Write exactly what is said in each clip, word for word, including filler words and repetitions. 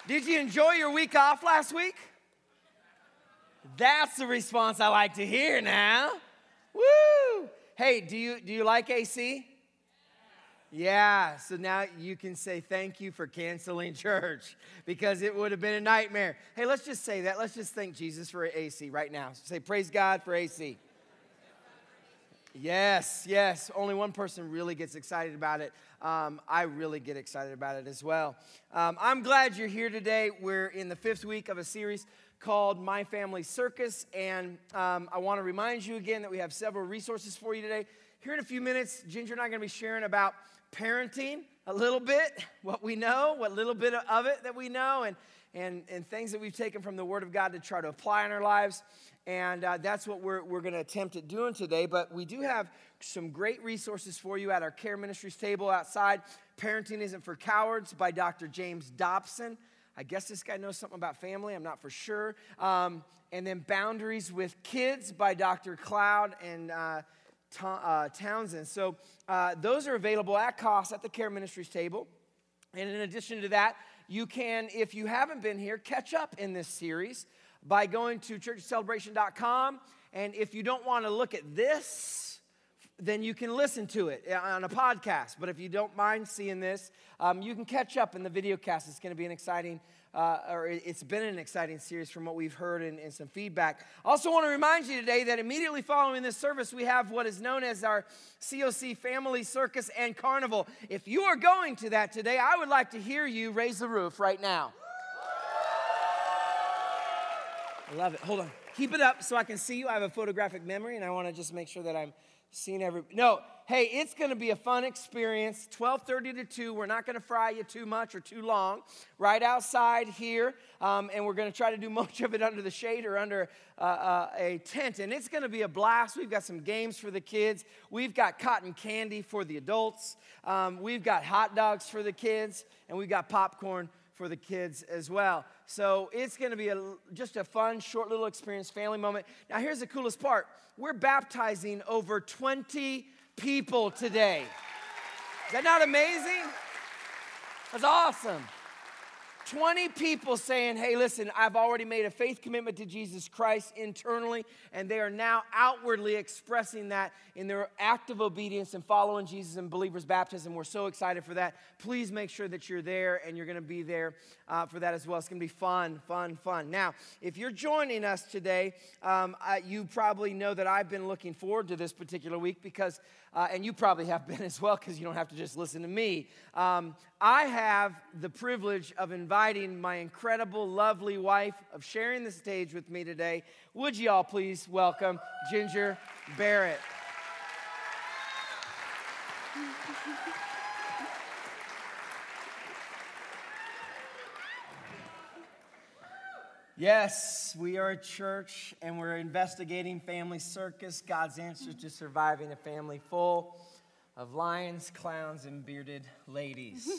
Did you enjoy your week off last week? That's the response I like to hear now. Woo! Hey, do you do you like A C? Yeah, so now you can say thank you for canceling church because it would have been a nightmare. Hey, let's just say that. Let's just thank Jesus for A C right now. Say, praise God for A C. Yes, yes. Only one person really gets excited about it. Um, I really get excited about it as well. Um, I'm glad you're here today. We're in the fifth week of a series called My Family Circus, and um, I want to remind you again that we have several resources for you today. Here in a few minutes, Ginger and I are going to be sharing about parenting a little bit, what we know, what little bit of it that we know, and and and things that we've taken from the Word of God to try to apply in our lives. And uh, that's what we're we're going to attempt at doing today. But we do have some great resources for you at our Care Ministries table outside. Parenting Isn't for Cowards by Doctor James Dobson. I guess this guy knows something about family. I'm not for sure. Um, and then Boundaries with Kids by Doctor Cloud and uh, uh, Townsend. So uh, those are available at cost at the Care Ministries table. And in addition to that, you can, if you haven't been here, catch up in this series by going to church celebration dot com. And if you don't want to look at this, then you can listen to it on a podcast. But if you don't mind seeing this, um, you can catch up in the video cast. It's going to be an exciting, uh, or it's been an exciting series from what we've heard and, and some feedback. I also want to remind you today that immediately following this service, we have what is known as our C O C Family Circus and Carnival. If you are going to that today, I would like to hear you raise the roof right now. I love it. Hold on. Keep it up so I can see you. I have a photographic memory, and I want to just make sure that I'm seeing every... No, hey, it's going to be a fun experience. twelve thirty to two. We're not going to fry you too much or too long. Right outside here, um, and we're going to try to do much of it under the shade or under uh, uh, a tent. And it's going to be a blast. We've got some games for the kids. We've got cotton candy for the adults. Um, we've got hot dogs for the kids, and we've got popcorn for the kids as well. So it's going to be a, just a fun, short little experience, family moment. Now, here's the coolest part. We're baptizing over twenty people today. Is that not amazing? That's awesome. twenty people saying, hey, listen, I've already made a faith commitment to Jesus Christ internally, and they are now outwardly expressing that in their active obedience and following Jesus in believers' baptism. We're so excited for that. Please make sure that you're there, and you're going to be there uh, for that as well. It's going to be fun, fun, fun. Now, if you're joining us today, um, I, you probably know that I've been looking forward to this particular week because, uh, and you probably have been as well because you don't have to just listen to me. Um, I have the privilege of inviting my incredible, lovely wife of sharing the stage with me today. Would you all please welcome Ginger Barrett. Yes, we are a church, and we're investigating Family Circus, God's answers to surviving a family full of lions, clowns, and bearded ladies.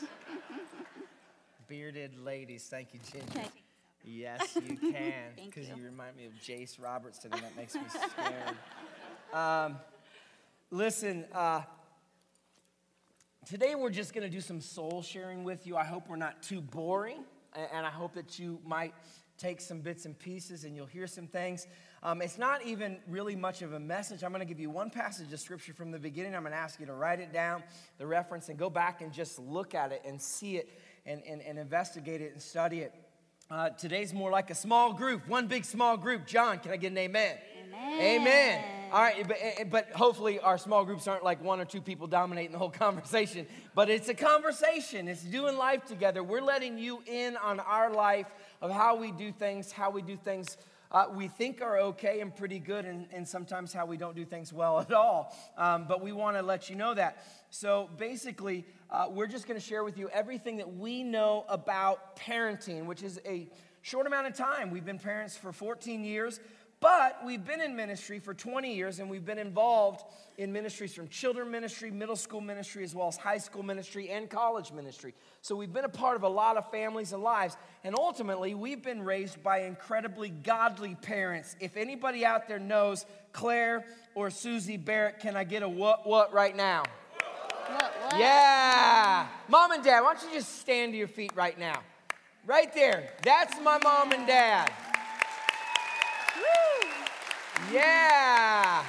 Bearded ladies. Thank you, Ginger. Yes, you can. Because you. you remind me of Jace Robertson, and that makes me scared. um, listen, uh, today we're just going to do some soul sharing with you. I hope we're not too boring, and I hope that you might take some bits and pieces and you'll hear some things. Um, it's not even really much of a message. I'm going to give you one passage of scripture from the beginning. I'm going to ask you to write it down, the reference, and go back and just look at it and see it and, and, and investigate it and study it. Uh, today's more like a small group, one big small group. John, can I get an amen? Amen. Amen. All right, but, but hopefully our small groups aren't like one or two people dominating the whole conversation. But it's a conversation. It's doing life together. We're letting you in on our life of how we do things, how we do things uh, we think are okay and pretty good, and, and sometimes how we don't do things well at all. Um, but we want to let you know that. So basically, uh, we're just going to share with you everything that we know about parenting, which is a short amount of time. We've been parents for fourteen years. But we've been in ministry for twenty years, and we've been involved in ministries from children ministry, middle school ministry, as well as high school ministry and college ministry. So we've been a part of a lot of families and lives. And ultimately, we've been raised by incredibly godly parents. If anybody out there knows Claire or Susie Barrett, can I get a what what right now? What, what? Yeah. Mom and Dad, why don't you just stand to your feet right now? Right there. That's my mom and dad. Woo! Yeah.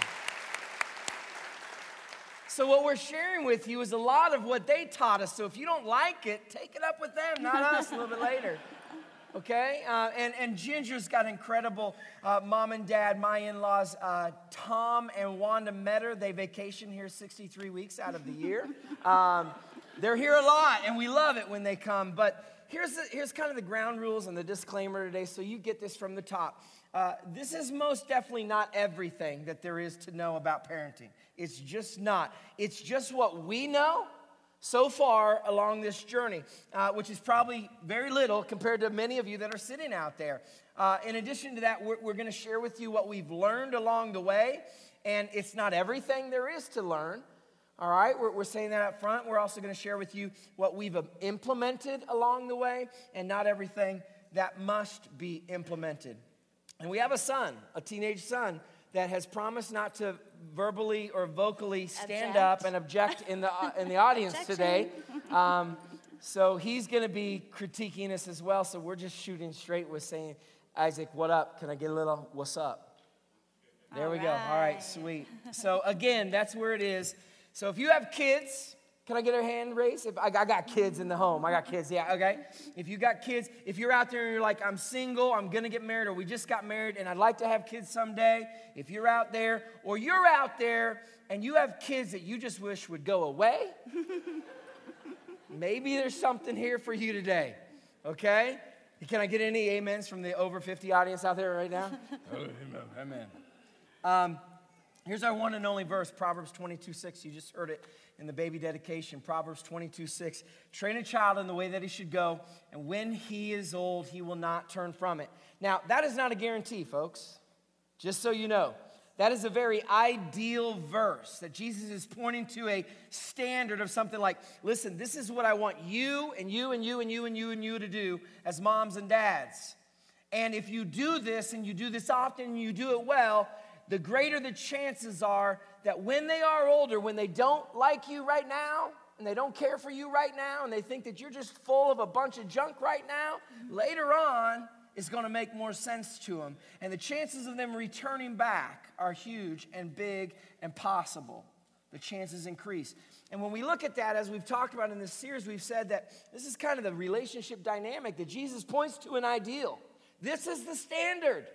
So what we're sharing with you is a lot of what they taught us. So if you don't like it, take it up with them, not us, a little bit later. Okay? Uh, and, and Ginger's got incredible uh, mom and dad, my in-laws, uh, Tom and Wanda Metter. They vacation here sixty-three weeks out of the year. Um, they're here a lot, and we love it when they come. But here's, the, here's kind of the ground rules and the disclaimer today, so you get this from the top. Uh, this is most definitely not everything that there is to know about parenting. It's just not. It's just what we know so far along this journey, uh, which is probably very little compared to many of you that are sitting out there. Uh, in addition to that, we're, we're going to share with you what we've learned along the way, and it's not everything there is to learn. All right, we're, we're saying that up front. We're also going to share with you what we've implemented along the way, and not everything that must be implemented. And we have a son, a teenage son, that has promised not to verbally or vocally stand Object. up and object in the uh, in the audience today. Um, so he's going to be critiquing us as well. So we're just shooting straight with saying, Isaac, what up? Can I get a little what's up? There All we right. go. All right, sweet. So again, that's where it is. So if you have kids, can I get a hand raised? If I, I got kids in the home. I got kids, yeah, okay. If you got kids, if you're out there and you're like, I'm single, I'm going to get married, or we just got married, and I'd like to have kids someday. If you're out there, or you're out there, and you have kids that you just wish would go away, maybe there's something here for you today, okay? Can I get any amens from the over fifty audience out there right now? Amen. Um, here's our one and only verse, Proverbs twenty-two six. You just heard it in the baby dedication, Proverbs twenty-two six. Train a child in the way that he should go, and when he is old, he will not turn from it. Now, that is not a guarantee, folks, just so you know. That is a very ideal verse that Jesus is pointing to a standard of something like, listen, this is what I want you and you and you and you and you and you to do as moms and dads. And if you do this and you do this often and you do it well, the greater the chances are that when they are older, when they don't like you right now, and they don't care for you right now, and they think that you're just full of a bunch of junk right now, later on, it's going to make more sense to them. And the chances of them returning back are huge and big and possible. The chances increase. And when we look at that, as we've talked about in this series, we've said that this is kind of the relationship dynamic that Jesus points to an ideal. This is the standard.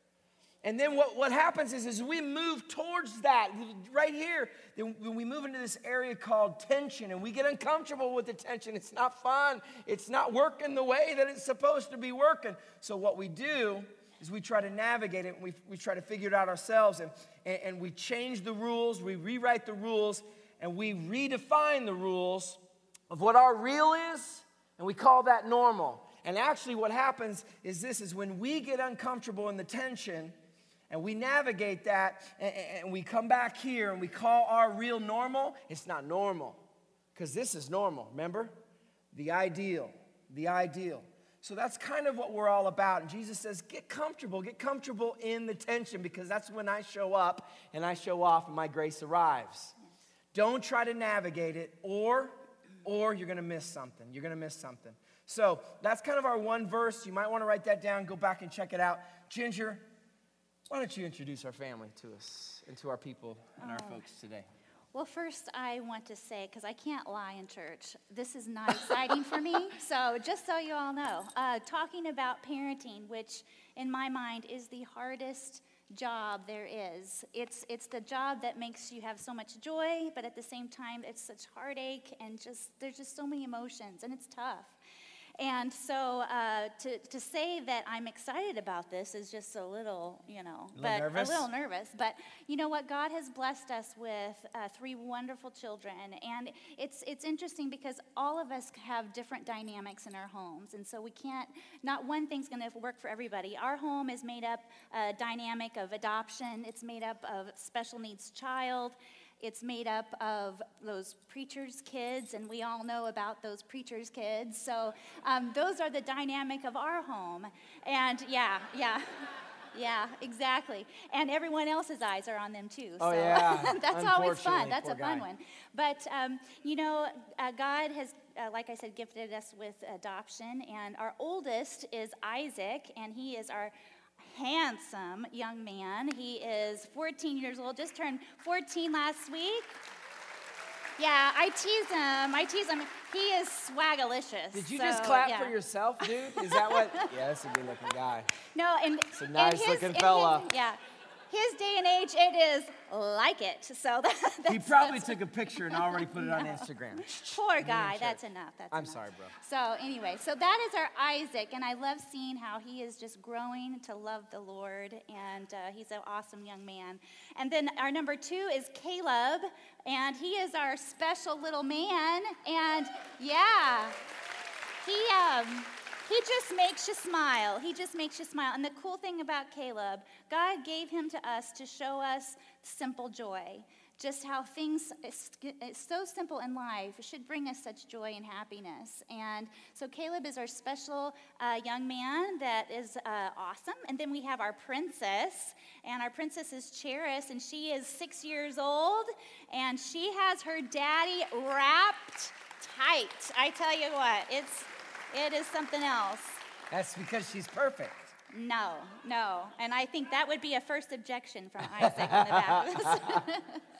And then what, what happens is, as we move towards that, right here, then when we move into this area called tension, and we get uncomfortable with the tension, it's not fun, it's not working the way that it's supposed to be working. So what we do is we try to navigate it, and we, we try to figure it out ourselves, and, and, and we change the rules, we rewrite the rules, and we redefine the rules of what our real is, and we call that normal. And actually what happens is this, is when we get uncomfortable in the tension, and we navigate that, and, and we come back here, and we call our real normal, it's not normal. Because this is normal, remember? The ideal, the ideal. So that's kind of what we're all about. And Jesus says, get comfortable, get comfortable in the tension, because that's when I show up, and I show off, and my grace arrives. Don't try to navigate it, or, or you're going to miss something. You're going to miss something. So that's kind of our one verse. You might want to write that down, go back and check it out. Ginger, why don't you introduce our family to us and to our people and our Oh. folks today? Well, first I want to say, because I can't lie in church, this is not exciting for me. So just so you all know, uh, talking about parenting, which in my mind is the hardest job there is. It's it's the job that makes you have so much joy, but at the same time, it's such heartache and just there's just so many emotions, and it's tough. And so uh, to, to say that I'm excited about this is just a little, you know, A little but nervous? a little nervous. But you know what? God has blessed us with uh, three wonderful children. And it's it's interesting because all of us have different dynamics in our homes. And so we can't, not one thing's going to work for everybody. Our home is made up a dynamic of adoption. It's made up of special needs child. It's made up of those preachers' kids, and we all know about those preachers' kids. So um, those are the dynamic of our home. And yeah, yeah, yeah, exactly. And everyone else's eyes are on them too. Oh, so yeah. that's always fun. Unfortunately, That's poor a fun guy. one. But, um, you know, uh, God has uh, like I said, gifted us with adoption. And our oldest is Isaac, and he is our handsome young man. He is fourteen years old, just turned fourteen last week. Yeah, I tease him. I tease him. He is swagalicious. Did you so, just clap yeah. for yourself, dude? Is that what? Yeah, that's a good-looking guy. No, and it's a and nice-looking his, fella. His, yeah, his day and age, it is like it. So that, that's, he probably that's, took a picture and already put it on Instagram. Poor guy. That's enough. That's I'm enough. sorry, bro. So anyway, so that is our Isaac, and I love seeing how he is just growing to love the Lord, and uh, he's an awesome young man. And then our number two is Caleb, and he is our special little man, and yeah, he um. He just makes you smile. He just makes you smile. And the cool thing about Caleb, God gave him to us to show us simple joy. Just how things, it's, it's so simple in life, should bring us such joy and happiness. And so Caleb is our special uh, young man that is uh, awesome. And then we have our princess, and our princess is Cheris, and she is six years old, and she has her daddy wrapped tight. I tell you what, it's... It is something else. That's because she's perfect. No, no. And I think that would be a first objection from Isaac in the back of this.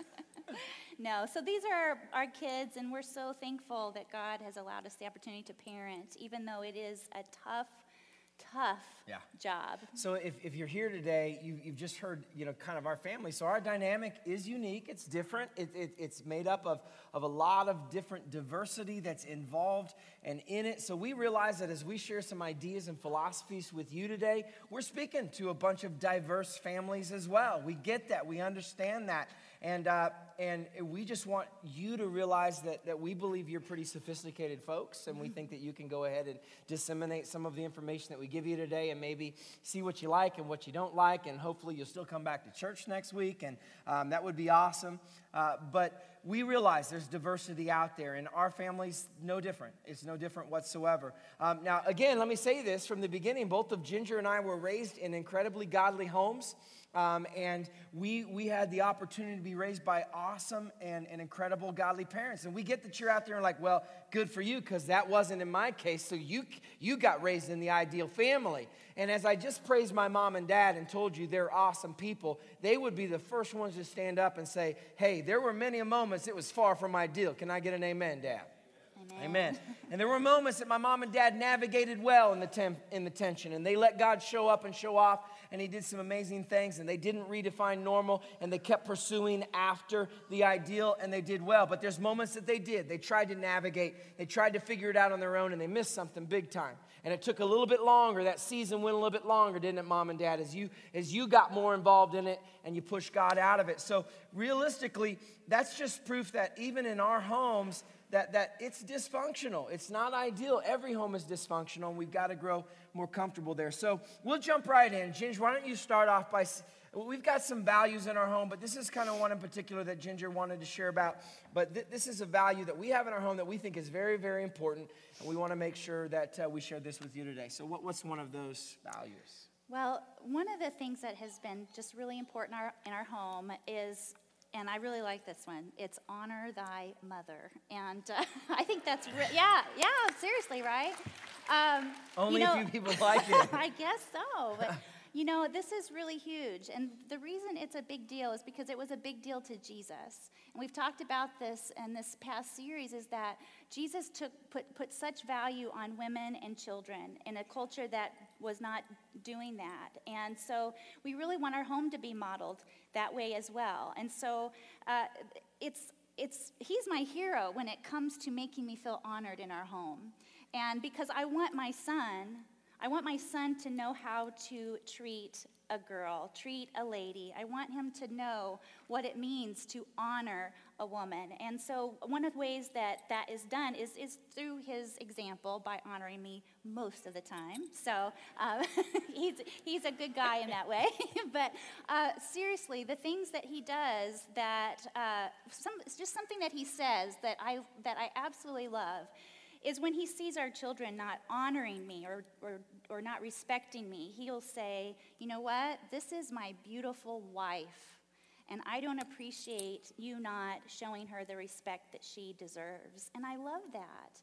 No, so these are our kids, and we're so thankful that God has allowed us the opportunity to parent, even though it is a tough, tough yeah. job. So if, if you're here today, you, you've just heard, you know, kind of our family. So our dynamic is unique. It's different. It, it, it's made up of, of a lot of different diversity that's involved and in it. So we realize that as we share some ideas and philosophies with you today, we're speaking to a bunch of diverse families as well. We get that. We understand that. And uh, and we just want you to realize that, that we believe you're pretty sophisticated folks, and we think that you can go ahead and disseminate some of the information that we give you today and maybe see what you like and what you don't like, and hopefully you'll still come back to church next week, and um, that would be awesome. Uh, but we realize there's diversity out there, and our family's no different. It's no different whatsoever. Um, now, again, let me say this from the beginning. Both of Ginger and I were raised in incredibly godly homes. Um, and we we had the opportunity to be raised by awesome and, and incredible godly parents. And we get that you're out there and like, well, good for you, because that wasn't in my case. So you you got raised in the ideal family. And as I just praised my mom and dad and told you they're awesome people, they would be the first ones to stand up and say, hey, there were many moments it was far from ideal. Can I get an amen, Dad? Amen. Amen. And there were moments that my mom and dad navigated well in the temp, in the tension, and they let God show up and show off, and he did some amazing things, and they didn't redefine normal, and they kept pursuing after the ideal, and they did well. But there's moments that they did. They tried to navigate. They tried to figure it out on their own, and they missed something big time. And it took a little bit longer. That season went a little bit longer, didn't it, Mom and Dad, as you as you got more involved in it and you pushed God out of it. So realistically, that's just proof that even in our homes, that, that it's dysfunctional. It's not ideal. Every home is dysfunctional, and we've got to grow more comfortable there. So we'll jump right in. Ginger, why don't you start off by... We've got some values in our home, but this is kind of one in particular that Ginger wanted to share about. But th- this is a value that we have in our home that we think is very, very important, and we want to make sure that uh, we share this with you today. So what, what's one of those values? Well, one of the things that has been just really important in our, in our home is, and I really like this one, it's honor thy mother. And uh, I think that's, re- yeah, yeah, seriously, right? Um, Only you know, a few people like it. I guess so. But, you know, this is really huge. And the reason it's a big deal is because it was a big deal to Jesus. And we've talked about this in this past series, is that Jesus took put, put such value on women and children in a culture that was not doing that. And so we really want our home to be modeled that way as well. And so uh, it's it's he's my hero when it comes to making me feel honored in our home. And because I want my son... I want my son to know how to treat a girl, treat a lady. I want him to know what it means to honor a woman. And so one of the ways that that is done is, is through his example by honoring me most of the time. So uh, he's, he's a good guy in that way. But uh, seriously, the things that he does that, uh, some, it's just something that he says that I, that I absolutely love, is when he sees our children not honoring me or, or or not respecting me, he'll say, you know what, this is my beautiful wife, and I don't appreciate you not showing her the respect that she deserves. And I love that.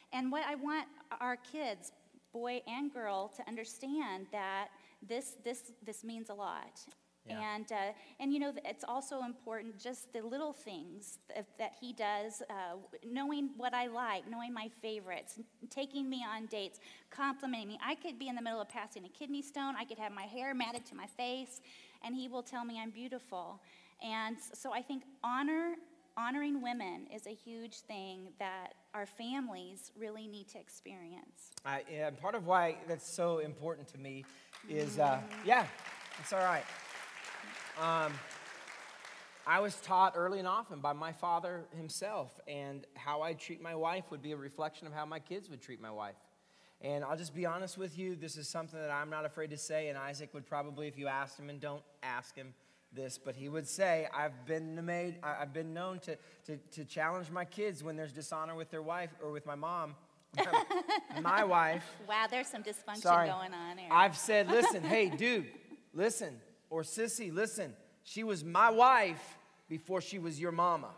And what I want our kids, boy and girl, to understand that this this this means a lot. Yeah. And, uh, and you know, it's also important, just the little things that, that he does, uh, knowing what I like, knowing my favorites, taking me on dates, complimenting me. I could be in the middle of passing a kidney stone. I could have my hair matted to my face, and he will tell me I'm beautiful. And so I think honor, honoring women is a huge thing that our families really need to experience. I, and part of why that's so important to me is, uh, yeah, it's all right. Um, I was taught early and often by my father himself, and how I treat my wife would be a reflection of how my kids would treat my wife. And I'll just be honest with you, this is something that I'm not afraid to say, and Isaac would probably, if you asked him, and don't ask him this, but he would say, I've been made, I've been known to, to, to challenge my kids when there's dishonor with their wife or with my mom. My wife. Wow, there's some dysfunction Sorry. going on here. I've said, listen, hey, dude, listen. Or, sissy, listen, she was my wife before she was your mama.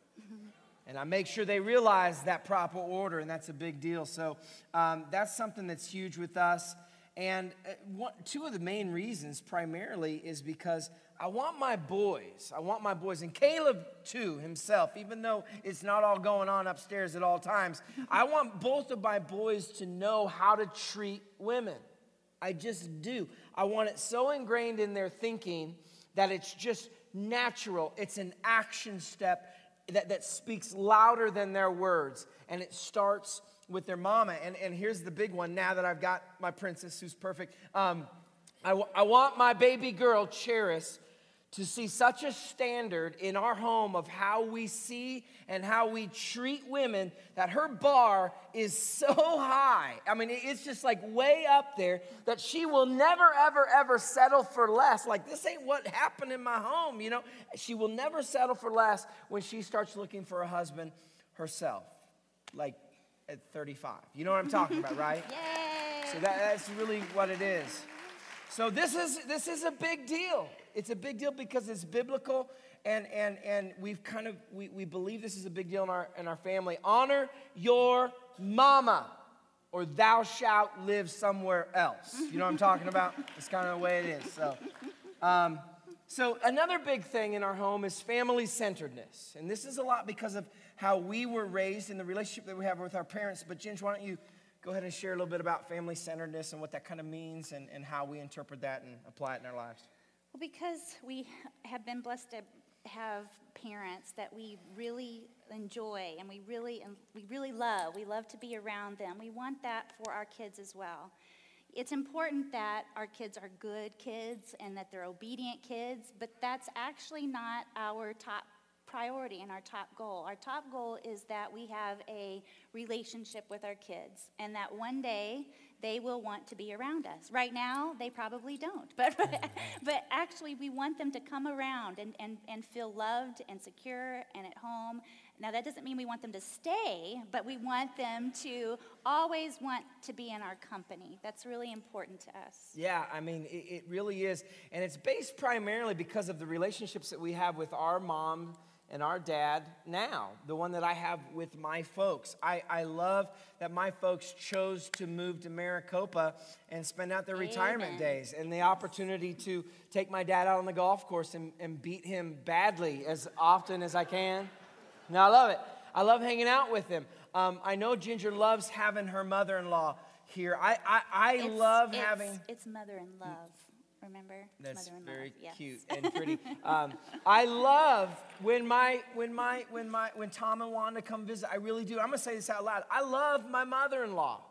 And I make sure they realize that proper order, and that's a big deal. So um, that's something that's huge with us. And uh, one, two of the main reasons primarily is because I want my boys, I want my boys, and Caleb too himself, even though it's not all going on upstairs at all times, I want both of my boys to know how to treat women. I just do. I want it so ingrained in their thinking that it's just natural. It's an action step that, that speaks louder than their words. And it starts with their mama. And, and here's the big one now that I've got my princess who's perfect. Um, I, w- I want my baby girl, Cheris, to see such a standard in our home of how we see and how we treat women that her bar is so high. I mean, it's just like way up there that she will never, ever, ever settle for less. Like, this ain't what happened in my home, you know? She will never settle for less when she starts looking for a husband herself, like at thirty-five. You know what I'm talking about, right? Yay! So that, that's really what it is. So this is this is a big deal. It's a big deal because it's biblical, and and and we've kind of we, we believe this is a big deal in our in our family. Honor your mama, or thou shalt live somewhere else. You know what I'm talking about? It's kind of the way it is. So, um, so another big thing in our home is family centeredness, and this is a lot because of how we were raised and the relationship that we have with our parents. But Ginge, why don't you go ahead and share a little bit about family centeredness and what that kind of means, and, and how we interpret that and apply it in our lives. Well, because we have been blessed to have parents that we really enjoy and we really and we really love. We love to be around them. We want that for our kids as well. It's important that our kids are good kids and that they're obedient kids, but that's actually not our top priority and our top goal. Our top goal is that we have a relationship with our kids, and that one day they will want to be around us. Right now, they probably don't, but but actually we want them to come around and, and, and feel loved and secure and at home. Now, that doesn't mean we want them to stay, but we want them to always want to be in our company. That's really important to us. Yeah, I mean, it, it really is. And it's based primarily because of the relationships that we have with our mom and our dad now, the one that I have with my folks. I, I love that my folks chose to move to Maricopa and spend out their Amen. retirement days, and the opportunity to take my dad out on the golf course and, and beat him badly as often as I can. Now, I love it. I love hanging out with him. Um, I know Ginger loves having her mother-in-law here. I, I, I It's- love it's, having... It's mother in love. Remember? It's That's mother in very love. Yes. cute and pretty. Um, I love when my when my when my when Tom and Wanda come visit. I really do. I'm gonna say this out loud. I love my mother-in-law.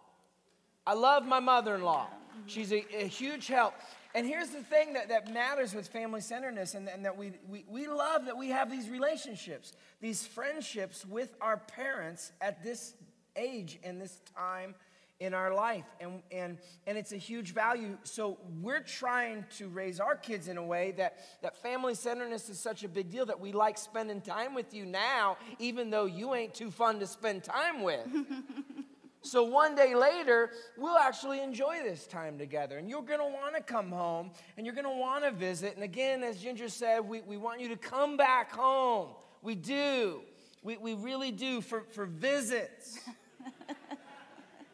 I love my mother-in-law. Mm-hmm. She's a, a huge help. And here's the thing that, that matters with family centeredness, and, and that we, we we love that we have these relationships, these friendships with our parents at this age and this time in our life, and, and, and it's a huge value. So we're trying to raise our kids in a way that, that family centeredness is such a big deal that we like spending time with you now, even though you ain't too fun to spend time with. So one day later, we'll actually enjoy this time together, and you're going to want to come home, and you're going to want to visit. And again, as Ginger said, we, we want you to come back home. We do. We, we really do for, for visits.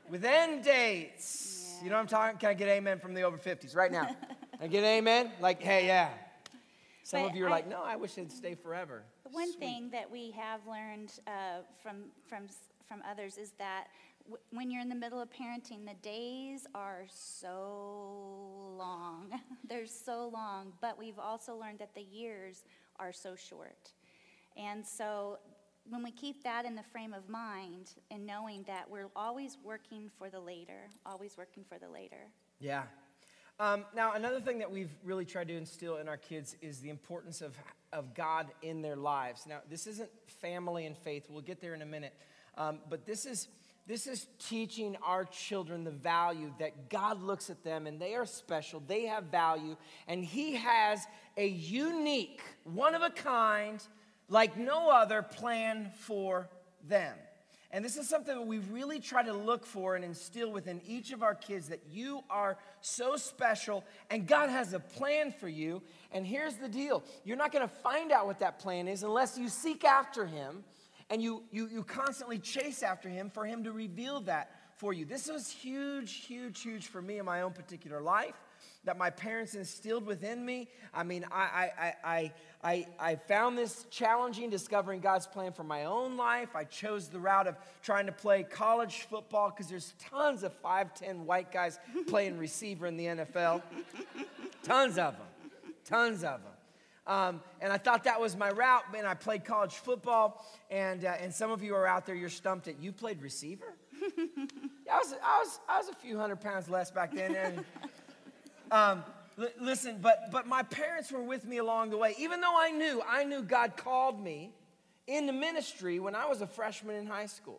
with end dates. Yeah. You know what I'm talking? Can I get amen from the over fifties right now? Can I get amen? Like, hey, yeah. Some But of you are I- like, no, I wish it'd stay forever. The one Sweet. thing that we have learned uh, from from from others is that w- when you're in the middle of parenting, the days are so long. They're so long, but we've also learned that the years are so short. And so when we keep that in the frame of mind and knowing that we're always working for the later, always working for the later. Yeah. Um, now, another thing that we've really tried to instill in our kids is the importance of, of God in their lives. Now, this isn't family and faith. We'll get there in a minute. Um, but this is, this is teaching our children the value that God looks at them and they are special. They have value. And he has a unique, one-of-a-kind, like no other plan for them. And this is something that we really try to look for and instill within each of our kids, that you are so special and God has a plan for you. And here's the deal. You're not going to find out what that plan is unless you seek after him and you, you, you constantly chase after him for him to reveal that for you. This was huge, huge, huge for me in my own particular life, that my parents instilled within me. I mean, I, I, I, I, I found this challenging, discovering God's plan for my own life. I chose the route of trying to play college football because there's tons of five ten white guys playing receiver in the N F L. Tons of them. Tons of them. Um, and I thought that was my route, and I played college football. And, uh, and some of you are out there, you're stumped at, you played receiver? Yeah, I was, I, was, I was a few hundred pounds less back then. And, Um, l- listen, but but my parents were with me along the way. Even though I knew, I knew God called me into ministry when I was a freshman in high school.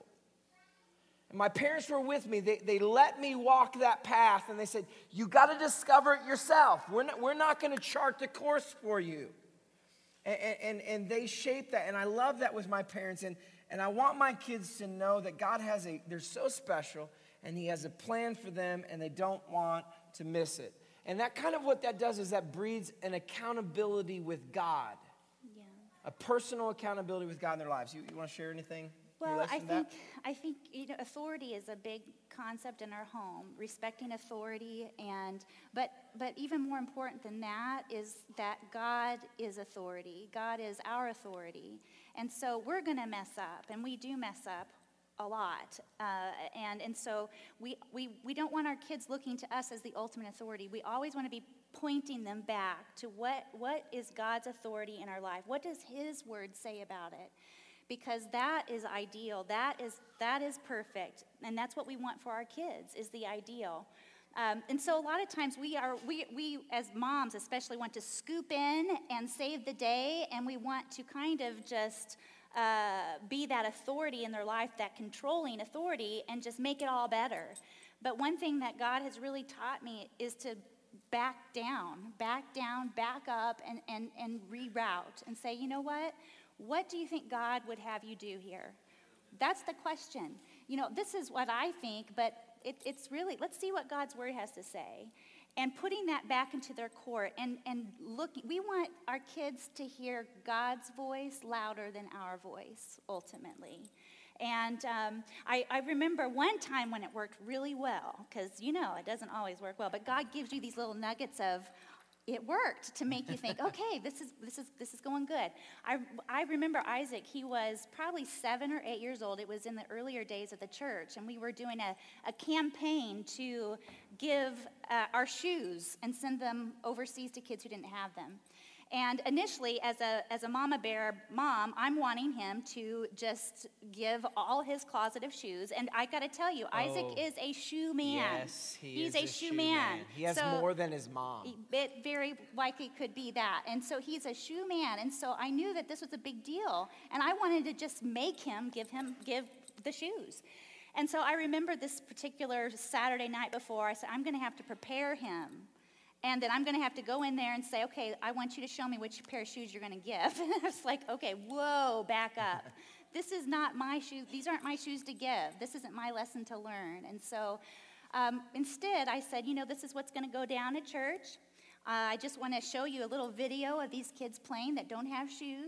And my parents were with me. They, they let me walk that path, and they said, you got to discover it yourself. We're not, we're not going to chart the course for you. And, and, and they shaped that, and I love that with my parents. And, and I want my kids to know that God has a, they're so special, and he has a plan for them, and they don't want to miss it. And that kind of what that does is that breeds an accountability with God. Yeah. A personal accountability with God in their lives. You, you want to share anything? in Well, relation I to think that? I think you know, authority is a big concept in our home. Respecting authority, and but but even more important than that is that God is authority. God is our authority, and so we're going to mess up, and we do mess up a lot, uh, and and so we, we we don't want our kids looking to us as the ultimate authority. We always want to be pointing them back to what what is God's authority in our life. What does his word say about it? Because that is ideal. That is that is perfect, and that's what we want for our kids, is the ideal. Um, and so a lot of times we are we we as moms especially want to scoop in and save the day, and we want to kind of just Uh, be that authority in their life, that controlling authority, and just make it all better. But one thing that God has really taught me is to back down, back down, back up, and, and, and reroute and say, you know what? What do you think God would have you do here? That's the question. You know, this is what I think, but it, it's really, let's see what God's word has to say. And putting that back into their court and, and looking, we want our kids to hear God's voice louder than our voice, ultimately. And um, I, I remember one time when it worked really well, because, you know, it doesn't always work well, but God gives you these little nuggets of, it worked, to make you think, okay, this is this is this is going good. I I remember Isaac. He was probably seven or eight years old. It was in the earlier days of the church, and we were doing a, a campaign to give uh, our shoes and send them overseas to kids who didn't have them. And initially, as a as a mama bear mom, I'm wanting him to just give all his closet of shoes. And I got to tell you, Isaac Oh, is a shoe man. Yes, he He's is a, a shoe, shoe man. man. He has So more than his mom. It very likely could be that. And so he's a shoe man. And so I knew that this was a big deal. And I wanted to just make him give him give the shoes. And so I remember this particular Saturday night before, I said, I'm going to have to prepare him. And then I'm going to have to go in there and say, okay, I want you to show me which pair of shoes you're going to give. And I was like, okay, whoa, back up. This is not my shoes. These aren't my shoes to give. This isn't my lesson to learn. And so um, instead, I said, you know, this is what's going to go down at church. Uh, I just want to show you a little video of these kids playing that don't have shoes.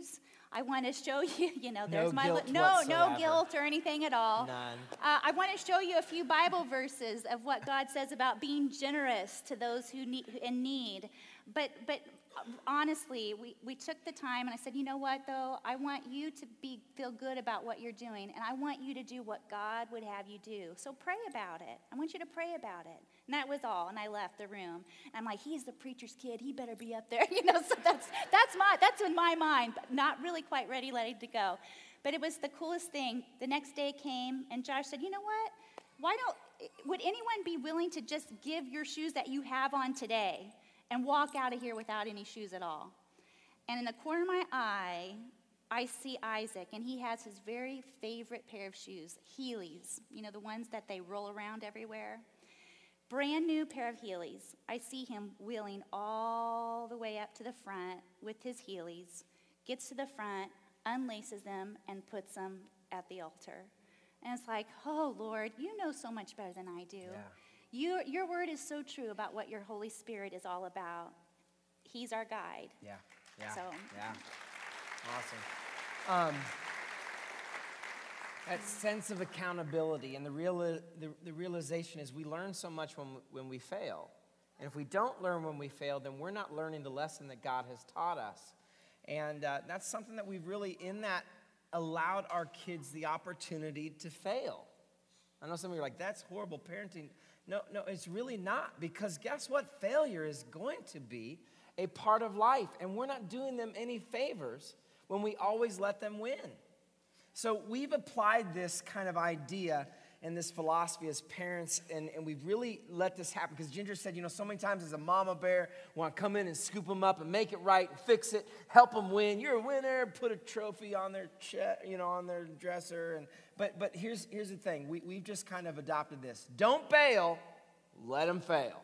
I want to show you, you know, there's No my guilt li- no, whatsoever. no guilt or anything at all. None. Uh, I want to show you a few Bible verses of what God says about being generous to those who need in need. But but honestly, we, we took the time, and I said, you know what, though? I want you to be feel good about what you're doing, and I want you to do what God would have you do. So pray about it. I want you to pray about it. And that was all, and I left the room. And I'm like, he's the preacher's kid. He better be up there. You know, so that's that's my that's in my mind, but not really quite ready, ready to go. But it was the coolest thing. The next day came, and Josh said, you know what? Why don't, would anyone be willing to just give your shoes that you have on today and walk out of here without any shoes at all? And in the corner of my eye, I see Isaac, and he has his very favorite pair of shoes, Heelys, you know, the ones that they roll around everywhere. Brand new pair of Heelys. I see him wheeling all the way up to the front with his Heelys, gets to the front, unlaces them, and puts them at the altar. And it's like, oh, Lord, you know so much better than I do. Yeah. You, your word is so true about what your Holy Spirit is all about. He's our guide. Yeah, yeah, So- yeah. Awesome. Um, that sense of accountability and the, real, the, the realization is we learn so much when, when we fail. And if we don't learn when we fail, then we're not learning the lesson that God has taught us. And uh, that's something that we've really, in that, allowed our kids the opportunity to fail. I know some of you are like, that's horrible parenting. No, no, it's really not, because guess what? Failure is going to be a part of life, and we're not doing them any favors when we always let them win. So we've applied this kind of idea and this philosophy as parents, and, and we've really let this happen, because Ginger said, you know, so many times as a mama bear, want to come in and scoop them up and make it right, and fix it, help them win. You're a winner. Put a trophy on their chest, you know, on their dresser. And but but here's here's the thing. We we've just kind of adopted this. Don't bail, let them fail.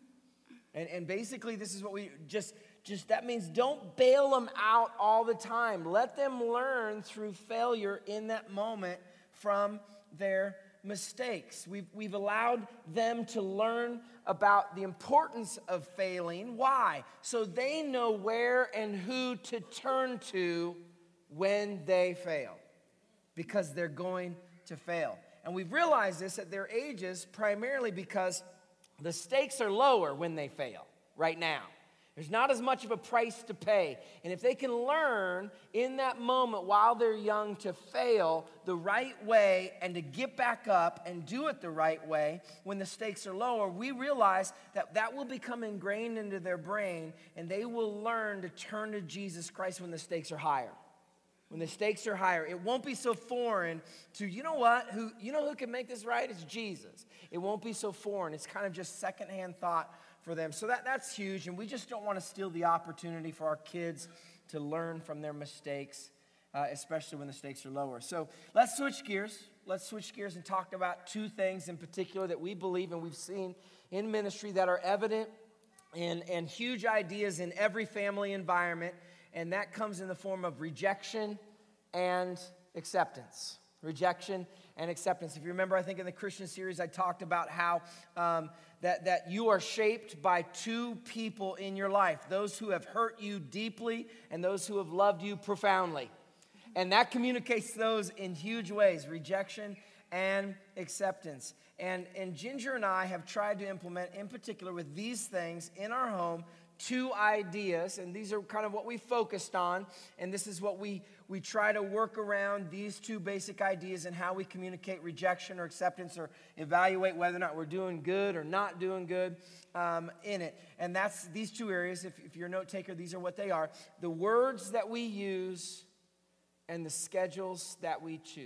and and basically, this is what we just. Just that means don't bail them out all the time. Let them learn through failure in that moment from their mistakes. We've, we've allowed them to learn about the importance of failing. Why? So they know where and who to turn to when they fail, because they're going to fail. And we've realized this at their ages primarily because the stakes are lower when they fail right now. There's not as much of a price to pay. And if they can learn in that moment while they're young to fail the right way and to get back up and do it the right way when the stakes are lower, we realize that that will become ingrained into their brain, and they will learn to turn to Jesus Christ when the stakes are higher. When the stakes are higher, it won't be so foreign to, you know what, who you know who can make this right? It's Jesus. It won't be so foreign. It's kind of just secondhand thought for them. So that, that's huge, and we just don't want to steal the opportunity for our kids to learn from their mistakes, uh, especially when the stakes are lower. So let's switch gears. Let's switch gears and talk about two things in particular that we believe and we've seen in ministry that are evident and, and huge ideas in every family environment, and that comes in the form of rejection and acceptance. Rejection and acceptance. If you remember, I think in the Christian series, I talked about how um, that, that you are shaped by two people in your life, those who have hurt you deeply and those who have loved you profoundly. And that communicates those in huge ways, rejection and acceptance. And, and Ginger and I have tried to implement, in particular with these things in our home, two ideas, and these are kind of what we focused on, and this is what we, we try to work around, these two basic ideas and how we communicate rejection or acceptance or evaluate whether or not we're doing good or not doing good um, in it. And that's these two areas. If, if you're a note taker, these are what they are. The words that we use and the schedules that we choose.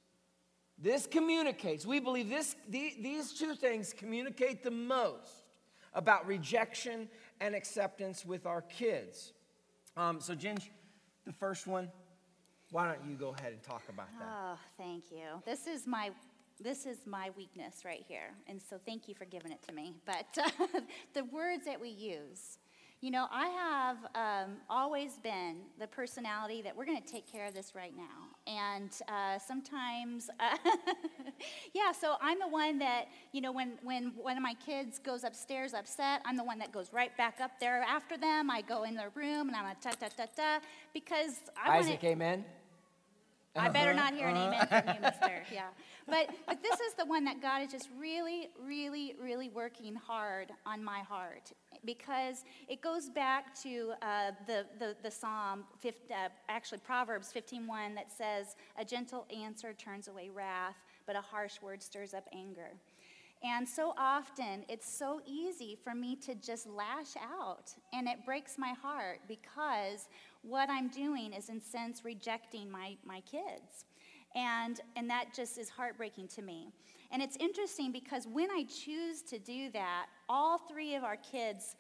This communicates, we believe this, the, these two things communicate the most about rejection and acceptance with our kids. Um, so, Ginge, the first one, why don't you go ahead and talk about that? Oh, thank you. This is my this is my weakness right here, and so thank you for giving it to me. But uh, the words that we use, You know, I have um, always been the personality that we're going to take care of this right now. And uh, sometimes, uh, yeah, so I'm the one that, you know, when, when one of my kids goes upstairs upset, I'm the one that goes right back up there after them. I go in their room and I'm like, ta-ta-ta-ta, because I want to... Isaac, amen? I better not hear an amen from you, mister. Yeah. But, but this is the one that God is just really, really, really working hard on my heart, because it goes back to uh, the, the, the Psalm, fifty, uh, actually Proverbs fifteen one, that says, a gentle answer turns away wrath, but a harsh word stirs up anger. And so often, it's so easy for me to just lash out, and it breaks my heart, because what I'm doing is, in a sense, rejecting my, my kids. And, and that just is heartbreaking to me. And it's interesting, because when I choose to do that, all three of our kids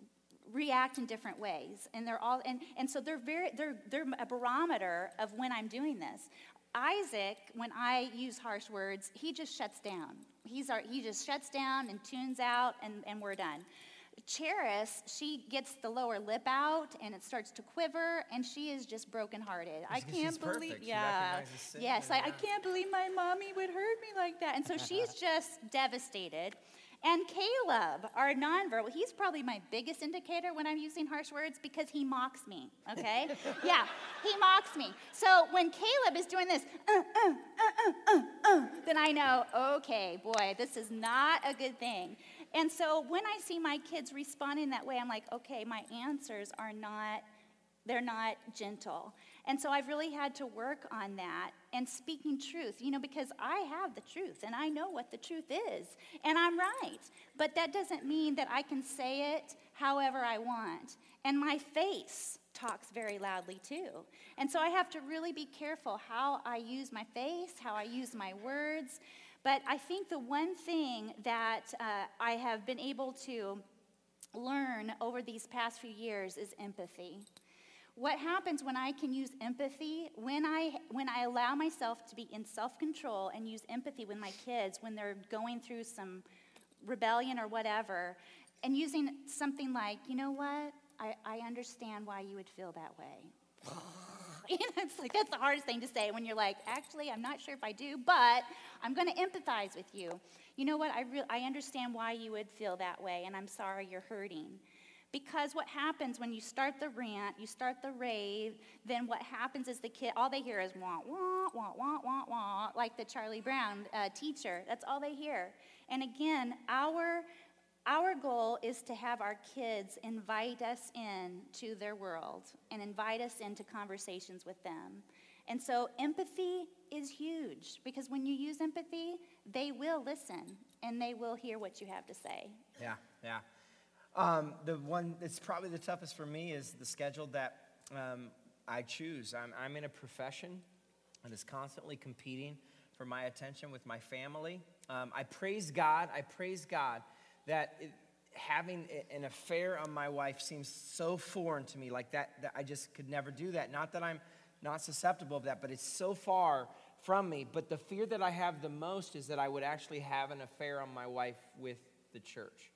react in different ways. And they're all, and, and so they're very, they're, they're a barometer of when I'm doing this. Isaac, when I use harsh words, he just shuts down. He's our, he just shuts down and tunes out, and, and we're done. Cheris, she gets the lower lip out, and it starts to quiver, and she is just brokenhearted. I can't she's believe, perfect. She yeah, recognizes sin, yes, like, yeah. I can't believe my mommy would hurt me like that. And so she's just devastated. And Caleb, our nonverbal, he's probably my biggest indicator when I'm using harsh words, because he mocks me, okay? Yeah, he mocks me. So when Caleb is doing this, uh, uh, uh, uh, uh, uh, then I know, okay, boy, this is not a good thing. And so when I see my kids responding that way, I'm like, okay, my answers are not, they're not gentle. And so I've really had to work on that and speaking truth, you know, because I have the truth and I know what the truth is, and I'm right. But that doesn't mean that I can say it however I want. And my face talks very loudly too. And so I have to really be careful how I use my face, how I use my words. But I think the one thing that uh, I have been able to learn over these past few years is empathy. What happens when I can use empathy, when I when I allow myself to be in self-control and use empathy with my kids when they're going through some rebellion or whatever, and using something like, you know what, I, I understand why you would feel that way. You know, it's like, that's the hardest thing to say when you're like, actually, I'm not sure if I do, but I'm going to empathize with you. You know what, I re- I understand why you would feel that way, and I'm sorry you're hurting. Because what happens when you start the rant, you start the rave, then what happens is the kid, all they hear is wah, wah, wah, wah, wah, wah, like the Charlie Brown uh, teacher. That's all they hear. And again, our Our goal is to have our kids invite us in to their world and invite us into conversations with them. And so empathy is huge, because when you use empathy, they will listen and they will hear what you have to say. Yeah, yeah. Um, the one that's probably the toughest for me is the schedule that um, I choose. I'm, I'm in a profession that is constantly competing for my attention with my family. Um, I praise God, I praise God that it, having an affair on my wife seems so foreign to me, like that, that I just could never do that. Not that I'm not susceptible of that, but it's so far from me. But the fear that I have the most is that I would actually have an affair on my wife with the church.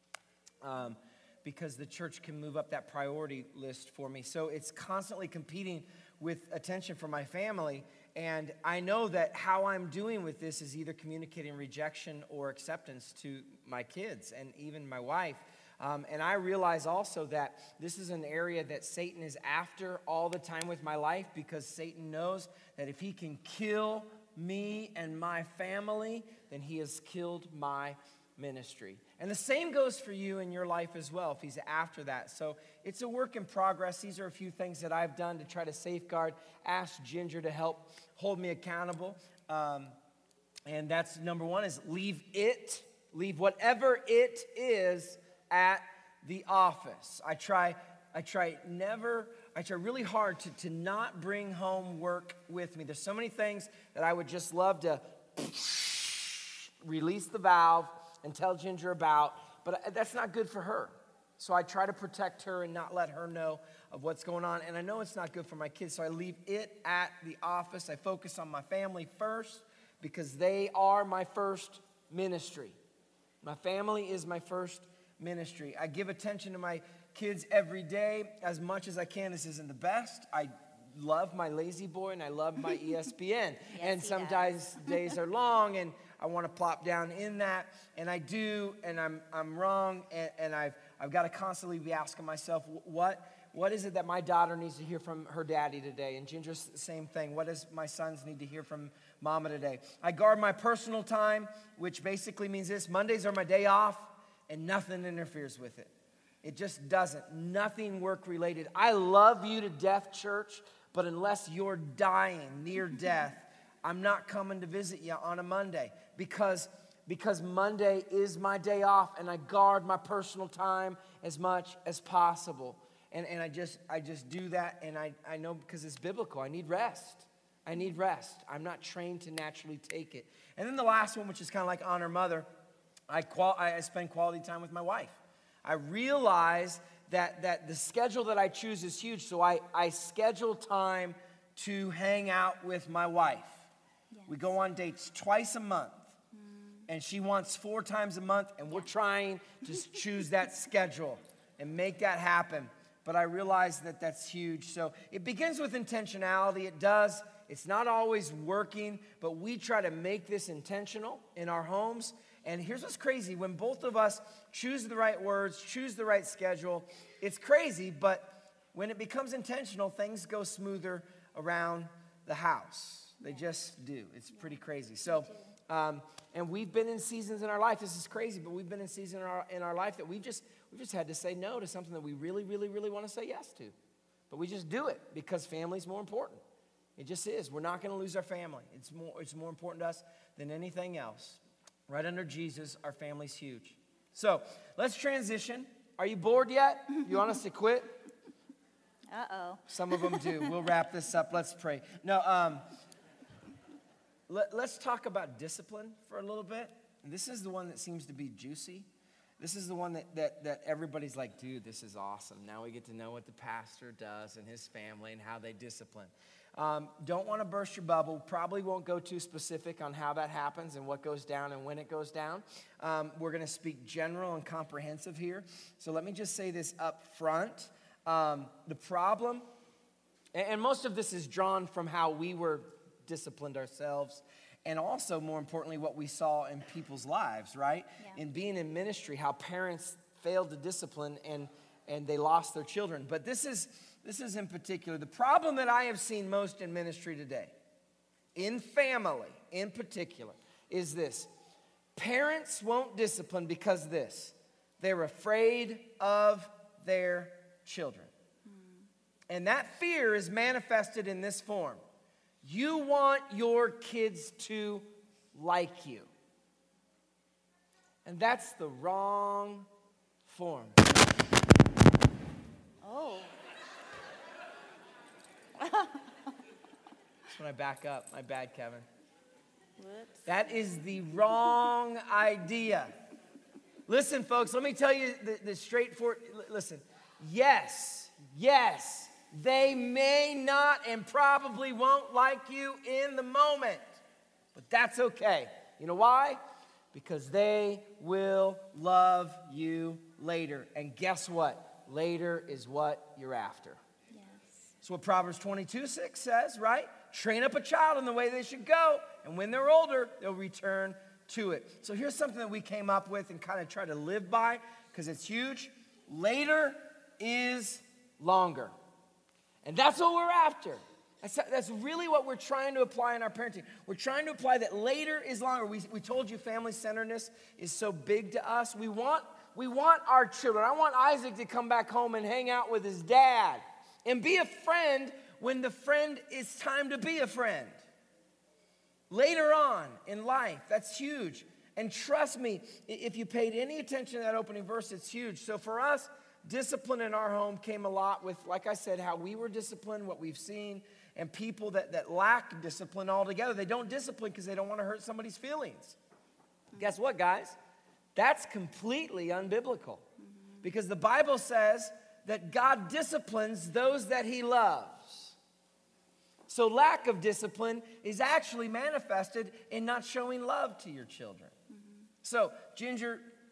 Um, because the church can move up that priority list for me. So it's constantly competing with attention from my family. And I know that how I'm doing with this is either communicating rejection or acceptance to my kids and even my wife. Um, and I realize also that this is an area that Satan is after all the time with my life, because Satan knows that if he can kill me and my family, then he has killed my ministry. And the same goes for you in your life as well, if he's after that. So it's a work in progress. These are a few things that I've done to try to safeguard. Ask Ginger to help hold me accountable. Um, and that's number one, is leave it, leave whatever it is at the office. I try, I try never, I try really hard to, to not bring home work with me. There's so many things that I would just love to release the valve and tell Ginger about, but that's not good for her. So I try to protect her and not let her know of what's going on. And I know it's not good for my kids, so I leave it at the office. I focus on my family first, because they are my first ministry. My family is my first ministry. I give attention to my kids every day as much as I can. This isn't the best. I love my lazy boy and I love my E S P N. Yes, and he sometimes days are long and I want to plop down in that, and I do, and I'm I'm wrong, and, and I've I've got to constantly be asking myself, what what is it that my daughter needs to hear from her daddy today? And Ginger's the same thing. What does my sons need to hear from mama today? I guard my personal time, which basically means this: Mondays are my day off, and nothing interferes with it. It just doesn't. Nothing work related. I love you to death, church, but unless you're dying near death, I'm not coming to visit you on a Monday because, because Monday is my day off and I guard my personal time as much as possible. And, and I just I just do that, and I, I know because it's biblical. I need rest. I need rest. I'm not trained to naturally take it. And then the last one, which is kind of like honor mother, I, qual- I spend quality time with my wife. I realize that, that the schedule that I choose is huge, so I, I schedule time to hang out with my wife. Yes. We go on dates twice a month, mm. and she wants four times a month, and we're trying to choose that schedule and make that happen. But I realize that that's huge. So it begins with intentionality. It does. It's not always working, but we try to make this intentional in our homes. And here's what's crazy. When both of us choose the right words, choose the right schedule, it's crazy, but when it becomes intentional, things go smoother around the house. They just do. It's pretty crazy. So, um, and we've been in seasons in our life. This is crazy, but we've been in seasons in our, in our life that we've just, we've just had to say no to something that we really, really, really want to say yes to. But we just do it because family's more important. It just is. We're not going to lose our family. It's more, it's more important to us than anything else. Right under Jesus, our family's huge. So let's transition. Are you bored yet? You want us to quit? Uh-oh. Some of them do. We'll wrap this up. Let's pray. No, um, let, let's talk about discipline for a little bit. And this is the one that seems to be juicy. This is the one that, that, that everybody's like, dude, this is awesome. Now we get to know what the pastor does and his family and how they discipline. Um, don't want to burst your bubble. Probably won't go too specific on how that happens and what goes down and when it goes down. Um, we're going to speak general and comprehensive here. So let me just say this up front. Um, the problem, and, and most of this is drawn from how we were disciplined ourselves, and also, more importantly, what we saw in people's lives, right? Yeah. In being in ministry, how parents failed to discipline and, and they lost their children. But this is... This is in particular, the problem that I have seen most in ministry today, in family in particular, is this. Parents won't discipline because this. They're afraid of their children. Mm. And that fear is manifested in this form. You want your kids to like you. And that's the wrong form. Oh. That's when I back up. My bad, Kevin. Whoops. That is the wrong idea. Listen, folks, let me tell you the, the straightforward, listen. Yes, yes, they may not and probably won't like you in the moment, but that's okay. You know why? Because they will love you later. And guess what? Later is what you're after. That's what Proverbs twenty-two six says, right? Train up a child in the way they should go, and when they're older, they'll return to it. So here's something that we came up with and kind of try to live by, because it's huge. Later is longer. And that's what we're after. That's, that's really what we're trying to apply in our parenting. We're trying to apply that later is longer. We, we told you family-centeredness is so big to us. We want, we want our children. I want Isaac to come back home and hang out with his dad. And be a friend when the friend is time to be a friend. Later on in life, that's huge. And trust me, if you paid any attention to that opening verse, it's huge. So for us, discipline in our home came a lot with, like I said, how we were disciplined, what we've seen, and people that, that lack discipline altogether. They don't discipline because they don't want to hurt somebody's feelings. Guess what, guys? That's completely unbiblical. Because the Bible says that God disciplines those that he loves. So lack of discipline is actually manifested in not showing love to your children. Mm-hmm. So, Ginger,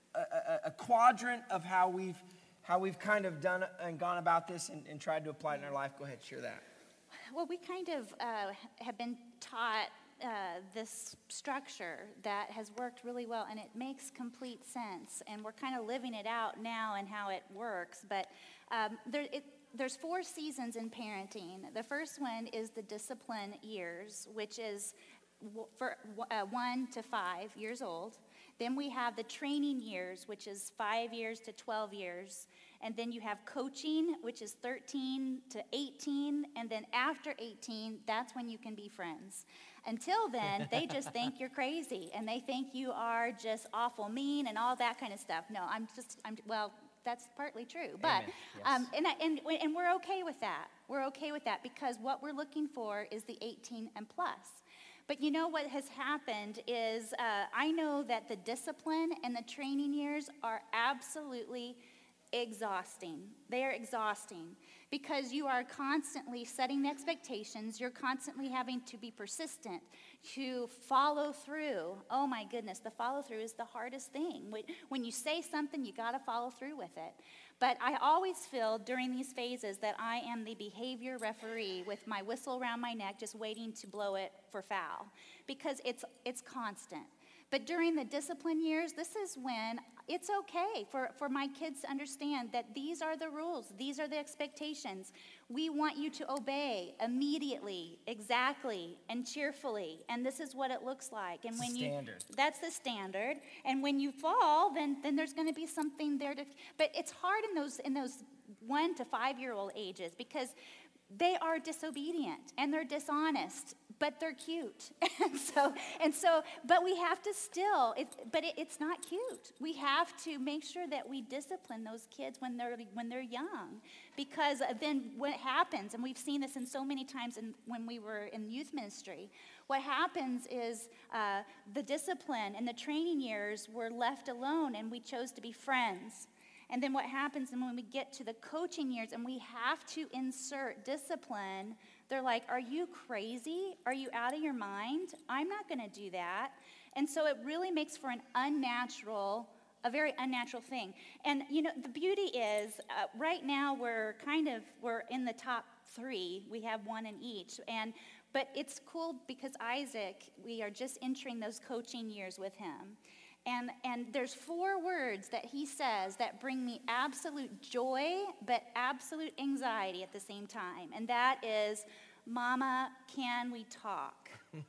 a, a, a quadrant of how we've how we've kind of done and gone about this and, and tried to apply it in our life. Go ahead, share that. Well, we kind of uh, have been taught uh, this structure that has worked really well, and it makes complete sense. And we're kind of living it out now and how it works. But um, there, it, there's four seasons in parenting. The first one is the discipline years, which is w- for uh, one to five years old. Then we have the training years, which is five years to twelve years. And then you have coaching, which is thirteen to eighteen. And then after eighteen, that's when you can be friends. Until then, they just think you're crazy. And they think you are just awful mean and all that kind of stuff. No, I'm just, I'm well, that's partly true. But, yes. um, and, I- and, and we're okay with that. We're okay with that because what we're looking for is the eighteen and plus. But you know what has happened is uh, I know that the discipline and the training years are absolutely exhausting. They are exhausting because you are constantly setting the expectations. You're constantly having to be persistent, to follow through. Oh my goodness, the follow through is the hardest thing. When- When you say something, you got to follow through with it. But I always feel during these phases that I am the behavior referee with my whistle around my neck just waiting to blow it for foul because it's it's constant. But during the discipline years, this is when it's okay for, for my kids to understand that these are the rules, these are the expectations. We want you to obey immediately, exactly, and cheerfully. And this is what it looks like. And It's when the you standard. that's the standard. And when you fall, then then there's going to be something there to. But it's hard in those in those one to five year old ages because they are disobedient and they're dishonest, but they're cute. And so, and so, but we have to still, it, but it, it's not cute. We have to make sure that we discipline those kids when they're when they're young, because then what happens, and we've seen this in so many times in, when we were in youth ministry, what happens is uh, the discipline and the training years were left alone, and we chose to be friends. And then what happens and when we get to the coaching years and we have to insert discipline, they're like, are you crazy? Are you out of your mind? I'm not going to do that. And so it really makes for an unnatural, a very unnatural thing. And, you know, the beauty is uh, right now we're kind of, we're in the top three. We have one in each. And but it's cool because Isaac, we are just entering those coaching years with him. And and there's four words that he says that bring me absolute joy, but absolute anxiety at the same time. And that is, Mama, can we talk?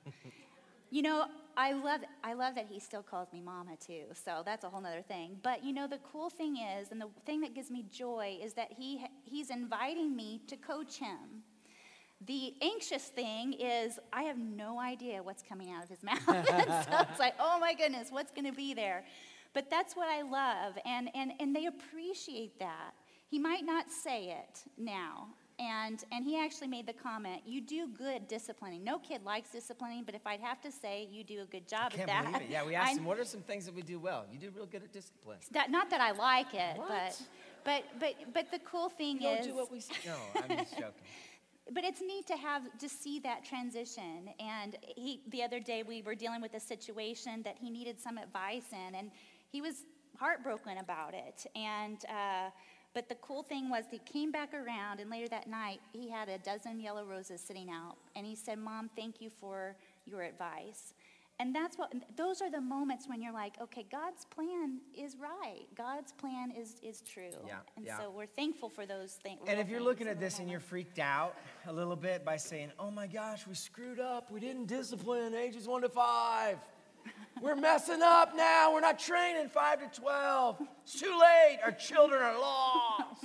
You know, I love I love that he still calls me Mama too, so that's a whole other thing. But you know, the cool thing is, and the thing that gives me joy is that he he's inviting me to coach him. The anxious thing is I have no idea what's coming out of his mouth. So it's like, oh my goodness, what's going to be there? But that's what I love, and, and, and they appreciate that. He might not say it now, and, and he actually made the comment, you do good disciplining. No kid likes disciplining, but if I'd have to say you do a good job I can't at that. believe it. Yeah, we asked I, him, what are some things that we do well? You do real good at discipline. that, not that I like it, What? but but but but the cool thing You don't is do what we say. No, I'm just joking. But it's neat to have to see that transition. And he, the other day we were dealing with a situation that he needed some advice in, and he was heartbroken about it. And uh, but the cool thing was he came back around, and later that night he had a dozen yellow roses sitting out, and he said, "Mom, thank you for your advice." And that's what, those are the moments when you're like, okay, God's plan is right. God's plan is, is true. Yeah, and yeah. so we're thankful for those things. And if you're looking at this and you're freaked out a little bit by saying, oh my gosh, we screwed up. We didn't discipline ages one to five. We're messing up now. We're not training five to twelve. It's too late. Our children are lost.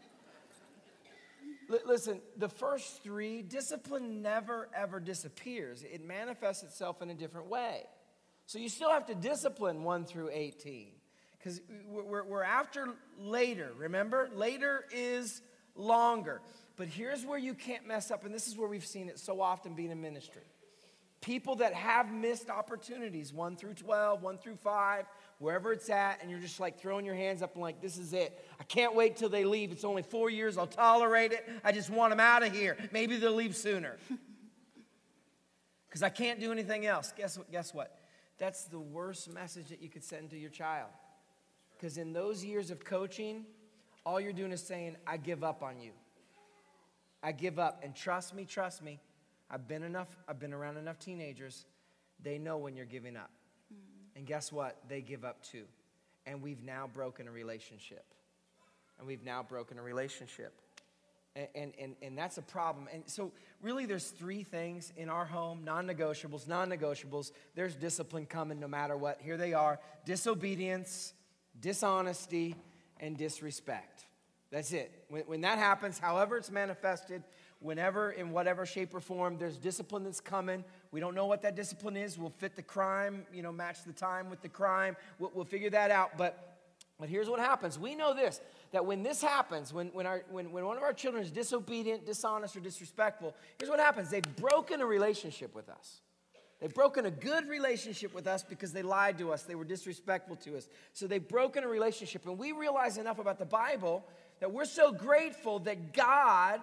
L- listen, the first three, discipline never, ever disappears. It manifests itself in a different way. So you still have to discipline one through eighteen. Because we're, we're after later, remember? Later is longer. But here's where you can't mess up, and this is where we've seen it so often being in ministry. People that have missed opportunities, one through twelve, one through five, wherever it's at, and you're just like throwing your hands up and like, this is it. I can't wait till they leave. It's only four years. I'll tolerate it. I just want them out of here. Maybe they'll leave sooner. Because I can't do anything else. Guess what? Guess what? That's the worst message that you could send to your child. Because in those years of coaching, all you're doing is saying, I give up on you. I give up. And trust me, trust me, I've been enough, I've been around enough teenagers. They know when you're giving up. Mm-hmm. And guess what? They give up too. And we've now broken a relationship. And we've now broken a relationship. And, and, and, and that's a problem. And so really there's three things in our home, non-negotiables, non-negotiables. There's discipline coming no matter what. Here they are: disobedience, dishonesty, and disrespect. That's it. When, when that happens, however it's manifested, whenever, in whatever shape or form, there's discipline that's coming. We don't know what that discipline is. We'll fit the crime, you know, match the time with the crime. We'll, we'll figure that out. But, but here's what happens. We know this, that when this happens, when, when, our, when, when one of our children is disobedient, dishonest, or disrespectful, here's what happens. They've broken a relationship with us. They've broken a good relationship with us because they lied to us. They were disrespectful to us. So they've broken a relationship. And we realize enough about the Bible that we're so grateful that God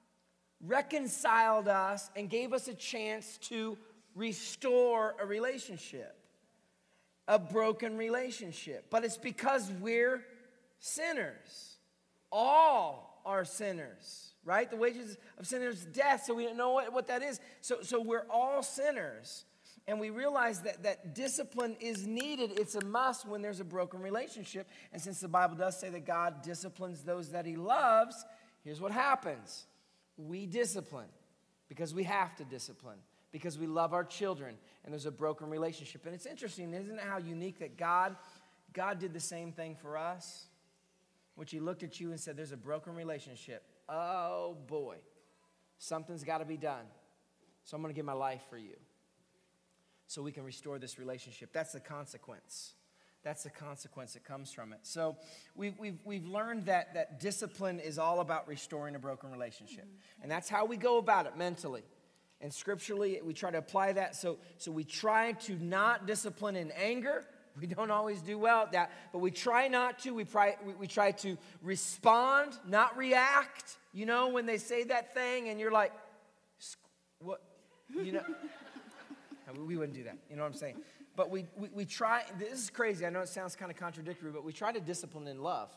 reconciled us and gave us a chance to restore a relationship, a broken relationship. But it's because we're sinners. All are sinners, right? The wages of sin is death, so we don't know what, what that is. So, so we're all sinners. And we realize that, that discipline is needed. It's a must when there's a broken relationship. And since the Bible does say that God disciplines those that he loves, here's what happens. We discipline because we have to discipline, because we love our children, and there's a broken relationship. And it's interesting, isn't it, how unique that God, God did the same thing for us? Which he looked at you and said, there's a broken relationship. Oh, boy. Something's got to be done. So I'm going to give my life for you so we can restore this relationship. That's the consequence. That's the consequence that comes from it. So we've, we've, we've learned that, that discipline is all about restoring a broken relationship. Mm-hmm. And that's how we go about it mentally. And scripturally, we try to apply that. So, so we try to not discipline in anger. We don't always do well at that, but we try not to. We try, we, we try to respond, not react. You know, when they say that thing and you're like, what? You know, we wouldn't do that. You know what I'm saying? But we, we, we try, this is crazy. I know it sounds kind of contradictory, but we try to discipline in love.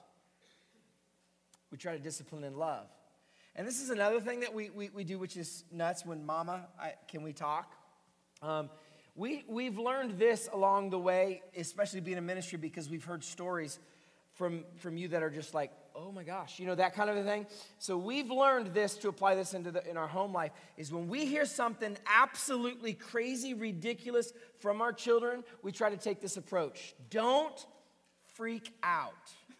We try to discipline in love. And this is another thing that we, we, we do, which is nuts. When Mama, I, can we talk? Um, We, we've learned this along the way, especially being in ministry, because we've heard stories from, from you that are just like, oh my gosh, you know, that kind of a thing. So we've learned this to apply this into the, in our home life, is when we hear something absolutely crazy, ridiculous from our children, we try to take this approach. Don't freak out.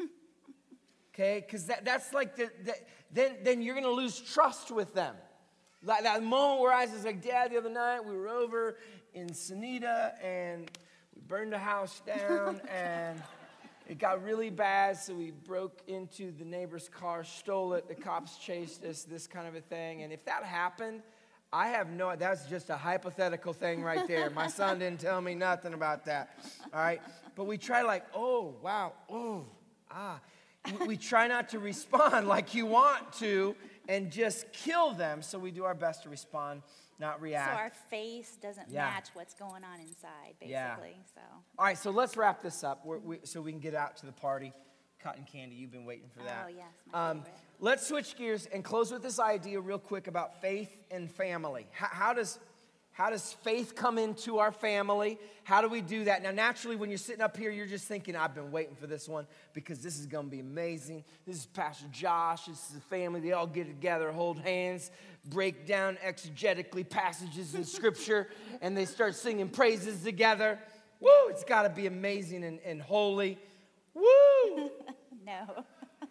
Okay? Because that, that's like, the, the, then, then you're going to lose trust with them. Like that moment where I was like, Dad, the other night, we were over in Sonita, and we burned the house down, and it got really bad, so we broke into the neighbor's car, stole it, the cops chased us, this kind of a thing. And if that happened, I have no, that's just a hypothetical thing right there. My son didn't tell me nothing about that, all right? But we try like, oh, wow, oh, ah. We, we try not to respond like you want to and just kill them, so we do our best to respond, not react. So our face doesn't yeah. match what's going on inside, basically. Yeah. So. All right, so let's wrap this up We're, we, so we can get out to the party. Cotton candy, you've been waiting for that. Oh, yes, my um, favorite. Let's switch gears and close with this idea real quick about faith and family. How, how does... How does faith come into our family? How do we do that? Now, naturally, when you're sitting up here, you're just thinking, I've been waiting for this one because this is going to be amazing. This is Pastor Josh. This is the family. They all get together, hold hands, break down exegetically passages in Scripture, and they start singing praises together. Woo! It's got to be amazing and, and holy. Woo! No.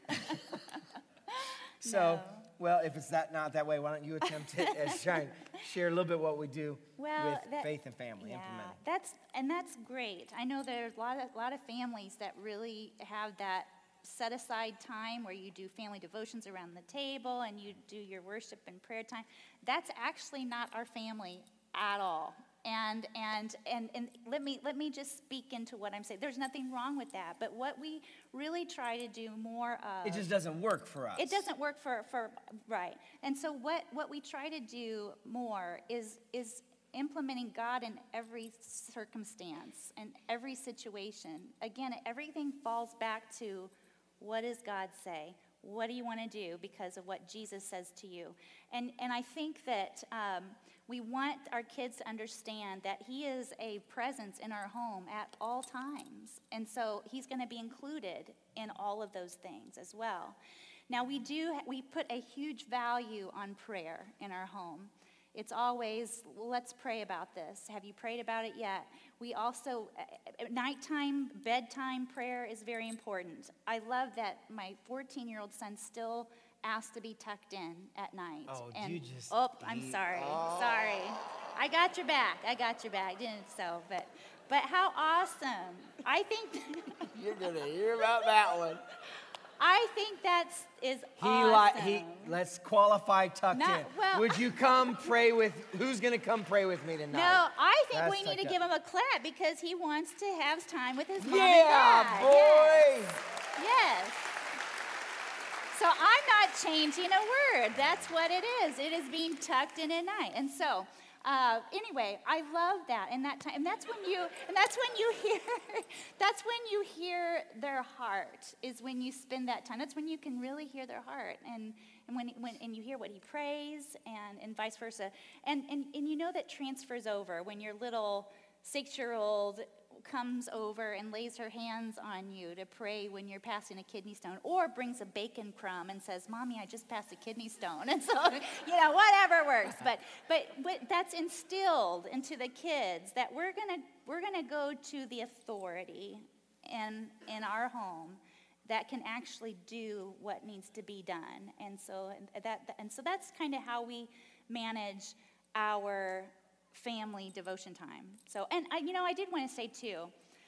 So... No. Well, if it's that not that way, why don't you attempt it as trying share a little bit what we do well, with that, faith and family yeah, implementing. that's and that's great. I know there's a lot of lot of families that really have that set aside time where you do family devotions around the table and you do your worship and prayer time. That's actually not our family at all. And and and and let me let me just speak into what I'm saying. There's nothing wrong with that, but what we really try to do more of, it just doesn't work for us. It doesn't work for for right. And so what what we try to do more is is implementing God in every circumstance and every situation. Again, everything falls back to, what does God say? What do you want to do because of what Jesus says to you? And and I think that um, we want our kids to understand that he is a presence in our home at all times. And so he's going to be included in all of those things as well. Now, we do, we put a huge value on prayer in our home. It's always, well, let's pray about this. Have you prayed about it yet? We also, nighttime, bedtime prayer is very important. I love that my fourteen-year-old son still asks to be tucked in at night. Oh, and, you just... Oh, I'm sorry. Oh. Sorry. I got your back. I got your back. Didn't so, but but how awesome. I think... You're going to hear about that one. I think that's is He awesome. like he let's qualify tucked Not- in. well- Would you come pray with who's going to come pray with me tonight? No, I think That's we need to tucked give up. him a clap because he wants to have time with his mom Yeah, and dad. boy. Yes. yes. So I'm not changing a word. That's what it is. It is being tucked in at night. And so, uh, anyway, I love that. And that time, and that's when you, and that's when you hear, that's when you hear their heart. Is when you spend that time. That's when you can really hear their heart. And and when when and you hear what he prays, and and vice versa. And and and you know that transfers over when your little six-year-old comes over and lays her hands on you to pray when you're passing a kidney stone, or brings a bacon crumb and says, "Mommy, I just passed a kidney stone." And so, you know, whatever works. But but but that's instilled into the kids that we're gonna we're gonna go to the authority in in our home that can actually do what needs to be done. And so that and so that's kind of how we manage our family devotion time. So, and I, you know, I did want to say too,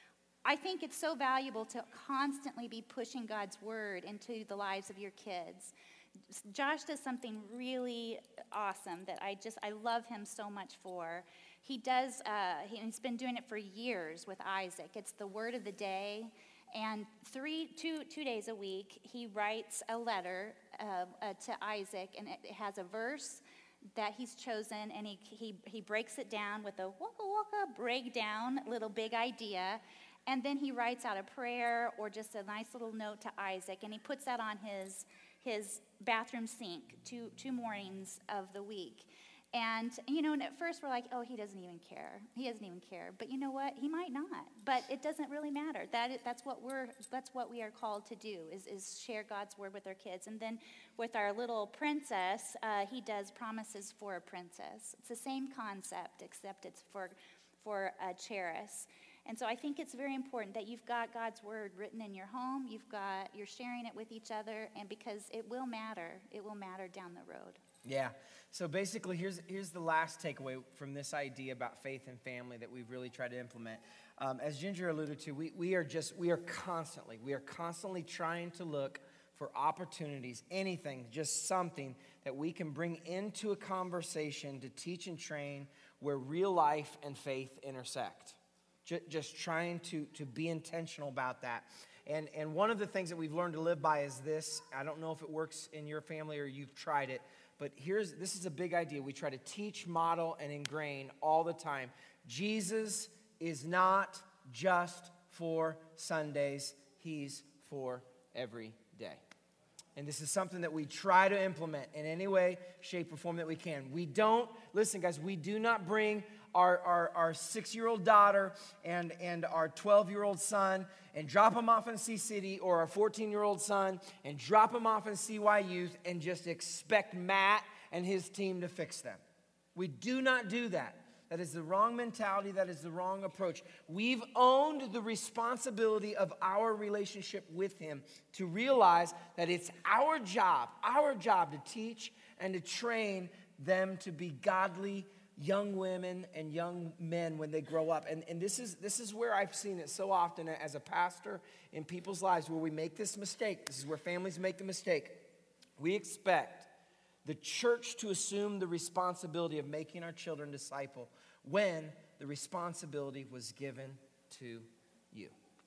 I think it's so valuable to constantly be pushing God's word into the lives of your kids. Josh does something really awesome that I just, I love him so much for. He does, uh, he, he's been doing it for years with Isaac. It's the word of the day. And three, two, two days a week, he writes a letter uh, uh, to Isaac, and it has a verse that he's chosen, and he, he he breaks it down with a waka waka breakdown, little big idea, and then he writes out a prayer or just a nice little note to Isaac, and he puts that on his his bathroom sink two two mornings of the week. And, you know, and at first we're like, oh, he doesn't even care. He doesn't even care. But you know what? He might not. But it doesn't really matter. That is, that's what we're that's what we are called to do, is, is share God's word with our kids. And then with our little princess, uh, he does promises for a princess. It's the same concept, except it's for for uh, Cheris. And so I think it's very important that you've got God's word written in your home. You've got you're sharing it with each other, and because it will matter. It will matter down the road. Yeah. So basically, here's here's the last takeaway from this idea about faith and family that we've really tried to implement. Um, as Ginger alluded to, we we are just we are constantly we are constantly trying to look for opportunities, anything, just something that we can bring into a conversation to teach and train where real life and faith intersect. Just, just trying to to be intentional about that. And and one of the things that we've learned to live by is this. I don't know if it works in your family or you've tried it. But here's this is a big idea. We try to teach, model, and ingrain all the time. Jesus is not just for Sundays. He's for every day. And this is something that we try to implement in any way, shape, or form that we can. We don't, listen guys, we do not bring our, our, our six-year-old daughter and, and our twelve-year-old son and drop them off in C City, or our fourteen-year-old son and drop them off in C Y Youth and just expect Matt and his team to fix them. We do not do that. That is the wrong mentality. That is the wrong approach. We've owned the responsibility of our relationship with him to realize that it's our job, our job to teach and to train them to be godly young women and young men when they grow up. And, and this is this is where I've seen it so often as a pastor in people's lives, where we make this mistake. This is where families make the mistake. We expect the church to assume the responsibility of making our children disciple when the responsibility was given to you.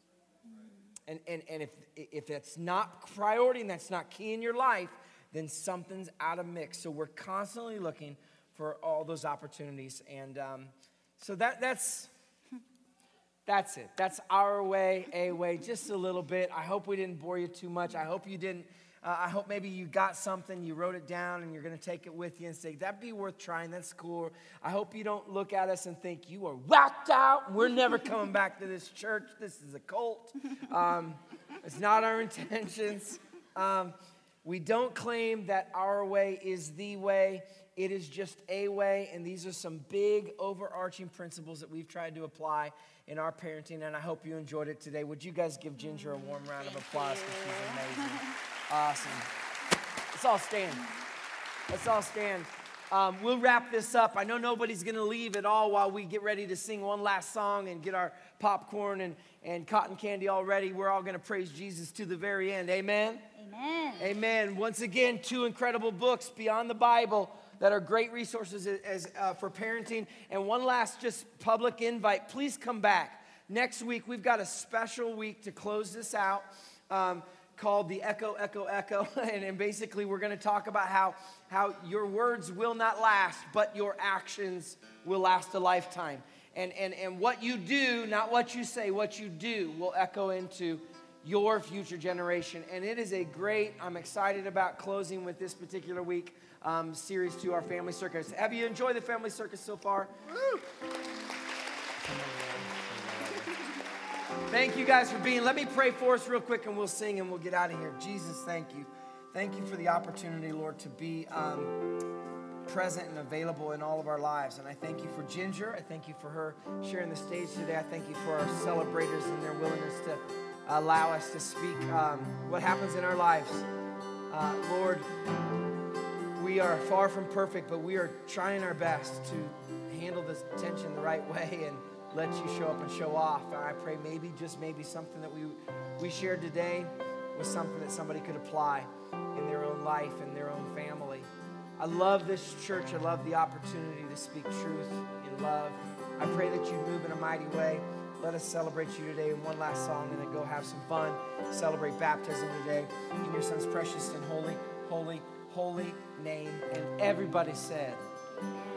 And, and, and if, if that's not priority and that's not key in your life, then something's out of mix. So we're constantly looking for all those opportunities. And um, so that that's that's it. That's our way, a way, just a little bit. I hope we didn't bore you too much. I hope you didn't. Uh, I hope maybe you got something, you wrote it down, and you're going to take it with you and say, that'd be worth trying. That's cool. I hope you don't look at us and think, you are whacked out. We're never coming back to this church. This is a cult. Um, it's not our intentions. Um, we don't claim that our way is the way. It is just a way, and these are some big overarching principles that we've tried to apply in our parenting, and I hope you enjoyed it today. Would you guys give Ginger a warm round of applause because she's amazing. Awesome. Let's all stand. Let's all stand. Um, we'll wrap this up. I know nobody's going to leave at all while we get ready to sing one last song and get our popcorn and, and cotton candy all ready. We're all going to praise Jesus to the very end. Amen? Amen. Amen. Once again, two incredible books beyond the Bible that are great resources as, as uh, for parenting. And one last just public invite. Please come back. Next week, we've got a special week to close this out. Um, called the Echo, Echo, Echo. And, and basically we're going to talk about how, how your words will not last, but your actions will last a lifetime. And, and, and what you do, not what you say, what you do will echo into your future generation. And it is a great, I'm excited about closing with this particular week um, series to our Family Circus. Have you enjoyed the Family Circus so far? Woo! Thank you guys for being. Let me pray for us real quick and we'll sing and we'll get out of here. Jesus, thank you. Thank you for the opportunity, Lord, to be um, present and available in all of our lives. And I thank you for Ginger. I thank you for her sharing the stage today. I thank you for our celebrators and their willingness to allow us to speak um, what happens in our lives. Uh, Lord, we are far from perfect, but we are trying our best to handle this tension the right way and let you show up and show off. And I pray maybe, just maybe, something that we we shared today was something that somebody could apply in their own life, in their own family. I love this church. I love the opportunity to speak truth in love. I pray that you move in a mighty way. Let us celebrate you today in one last song and then go have some fun. Celebrate baptism today in your son's precious and holy, holy, holy name. And everybody said,